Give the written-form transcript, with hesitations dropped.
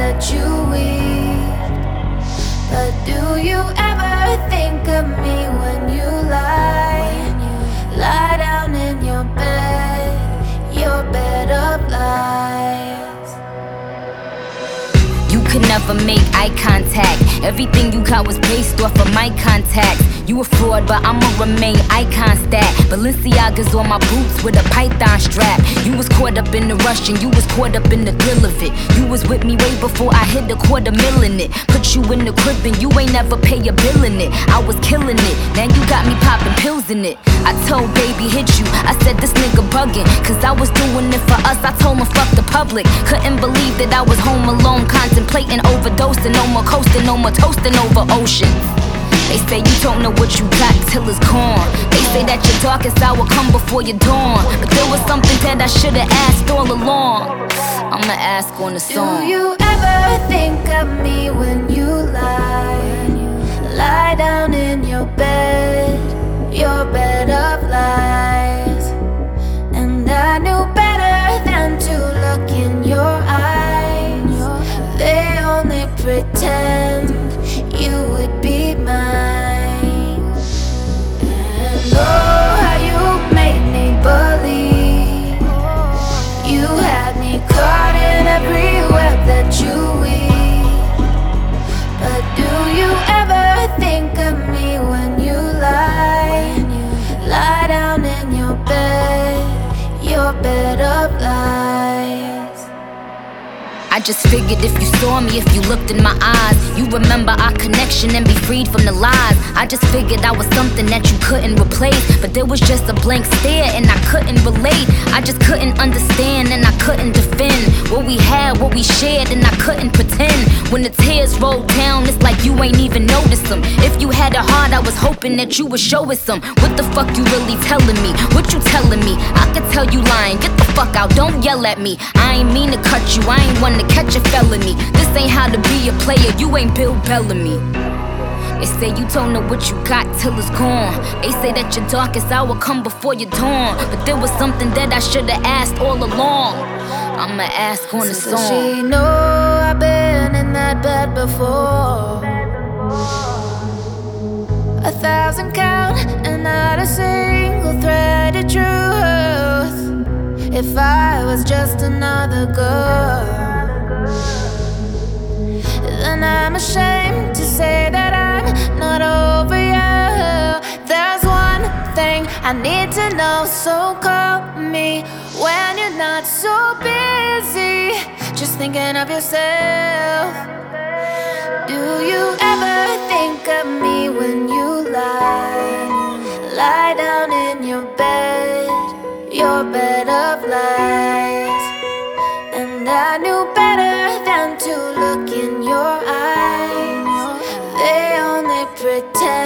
that you weep. But do you ever think of me when you lie down in your bed of lies? You could never make eye contact. Everything you got was based off of my contacts. You a fraud, but I'ma remain icon stat. Balenciaga's on my boots with a python strap. You was caught up in the rush and you was caught up in the thrill of it. You was with me way before I hit the $250,000 in it. Put you in the crib and you ain't never pay a bill in it. I was killing it, now you got me popping pills in it. I told baby hit you, I said this nigga bugging, cause I was doing it for us. I told him fuck the public. Couldn't believe that I was home alone, contemplating overdosing. No more coasting, no more toasting over oceans. They say you don't know what you got till it's gone. They say that your darkest hour come before your dawn. But there was something that I should've asked all along. I'ma ask on the song. Do you ever think of me when you lie down in your bed of lies? And I knew better than to look in your eyes. They only pretend you would be mine. And oh, how you made me believe. You had me caught in every web that you weave. But do you ever think of me when you lie down in your bed of lies? I just figured if you saw me, if you looked in my eyes, you remember our connection and be freed from the lies. I just figured I was something that you couldn't replace, but there was just a blank stare and I couldn't relate. I just couldn't understand and I couldn't defend what we had, what we shared, and I couldn't pretend. When the tears rolled down, it's like you ain't even noticed them. If you had a heart, I was hoping that you would show us some. What the fuck you really telling me? What you telling me? I could tell you lying, get the fuck out, don't yell at me. I ain't mean to cut you, I ain't one to catch a felony. This ain't how to be a player, you ain't Bill Bellamy. They say you don't know what you got till it's gone. They say that your darkest hour come before your dawn. But there was something that I should've asked all along. I'ma ask on the So song. she know I've been in that bed before. 1,000 count and not a single thread of truth. If I was just another girl, then I'm ashamed to say that I'm not over you. There's one thing I need to know, so call me when you're not so busy, just thinking of yourself. Do you ever think of me when you lie down in your bed of lies? And I knew better than to look in your eyes. They only pretend